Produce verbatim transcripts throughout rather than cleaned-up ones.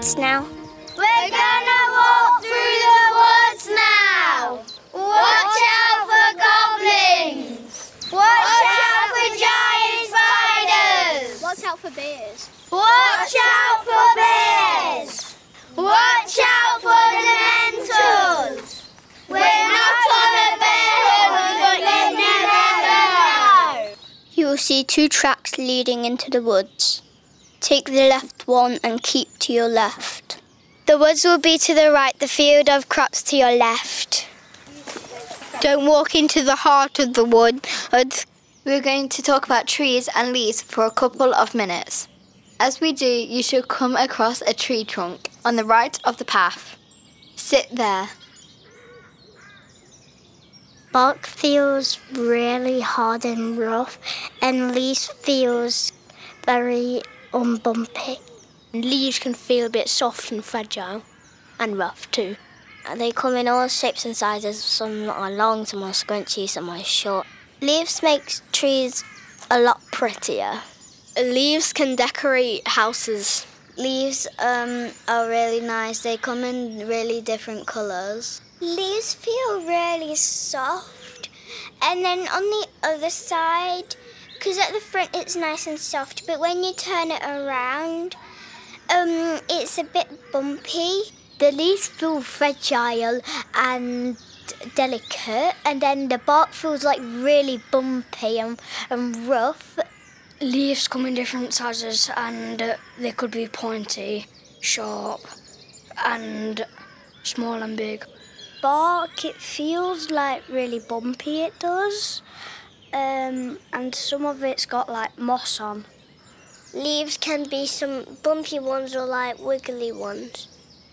woods now. We're gonna walk through the woods now. Watch out for goblins. Watch out for giant spiders. Watch out for bears. Watch out for bears. Watch out for dementors. We're not on a bear hunt, but you never know. You will see two tracks leading into the woods. Take the left one and keep to your left. The woods will be to the right, the field of crops to your left. Don't walk into the heart of the woods. We're going to talk about trees and leaves for a couple of minutes. As we do, you should come across a tree trunk on the right of the path. Sit there. Bark feels really hard and rough, and leaves feels very unbumpy. Leaves can feel a bit soft and fragile, and rough too. They come in all shapes and sizes. Some are long, some are scrunchy, some are short. Leaves make trees a lot prettier. Leaves can decorate houses. Leaves um, are really nice. They come in really different colours. Leaves feel really soft. And then on the other side, because at the front it's nice and soft, but when you turn it around, um, it's a bit bumpy. The leaves feel fragile and delicate, and then the bark feels like really bumpy and, and rough. Leaves come in different sizes, and uh, they could be pointy, sharp, and small and big. Bark, it feels like really bumpy, it does. Um, and some of it's got like moss on. Leaves can be some bumpy ones or like wiggly ones.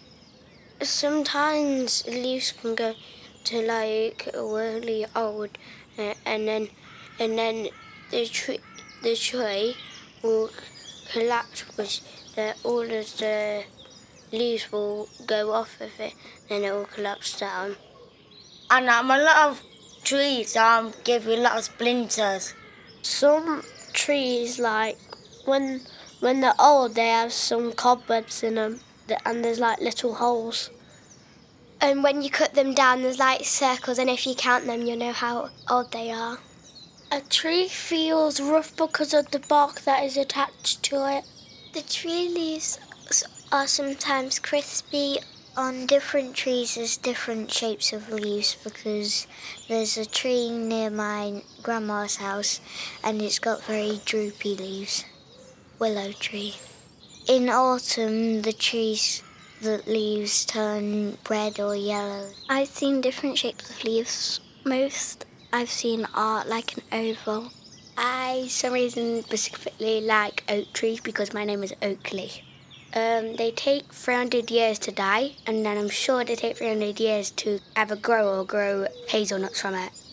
Sometimes leaves can go to like really old, uh, and then and then the tree the tree will collapse because the, all of the leaves will go off of it, and it will collapse down. And um, a lot of trees um give you a lot of splinters. Some trees, like when when they're old, they have some cobwebs in them, and there's like little holes. And when you cut them down, there's like circles, and if you count them, you'll know how old they are. A tree feels rough because of the bark that is attached to it. The tree leaves are sometimes crispy. On different trees, there's different shapes of leaves, because there's a tree near my grandma's house, and it's got very droopy leaves. Willow tree. In autumn, the trees, the leaves turn red or yellow. I've seen different shapes of leaves. Most I've seen are like an oval. I, for some reason, specifically like oak trees because my name is Oakley. Um, they take three hundred years to die, and then I'm sure they take three hundred years to either grow or grow hazelnuts from it.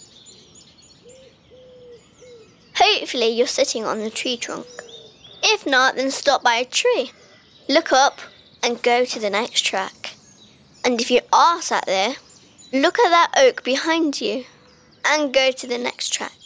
Hopefully you're sitting on the tree trunk. If not, then stop by a tree. Look up and go to the next track. And if you are sat there, look at that oak behind you and go to the next track.